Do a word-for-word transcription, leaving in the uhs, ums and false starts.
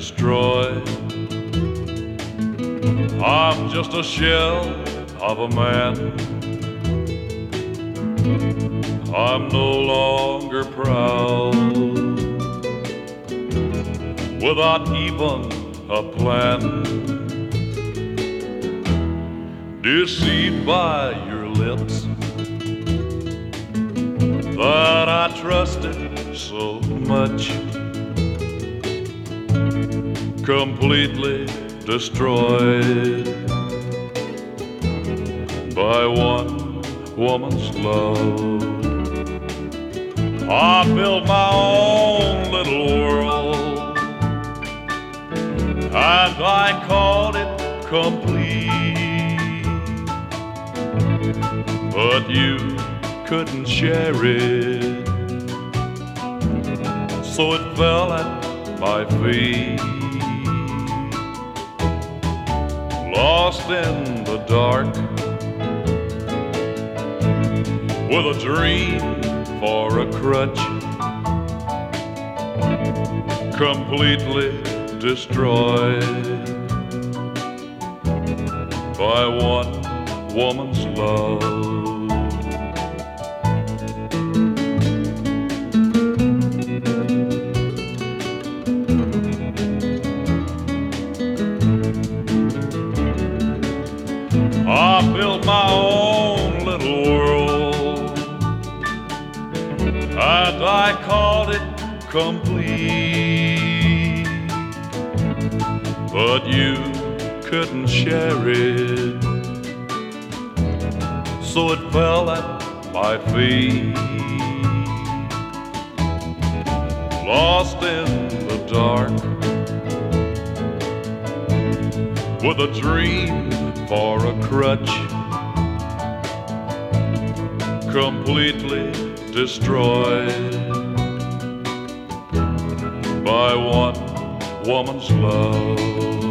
destroyed. I'm just a shell of a man. I'm no longer proud, without even a plan. Deceived by your lips that I trusted so much, completely destroyed by one woman's love. I built my own little world and I called it complete, but you couldn't share it, so it fell at my feet. Lost in the dark, with a dream for a crutch, completely destroyed by one woman's love. I built my own little world and I called it complete, but you couldn't share it, so it fell at my feet. Lost in the dark, with a dream for a crutch, completely destroyed by one woman's love.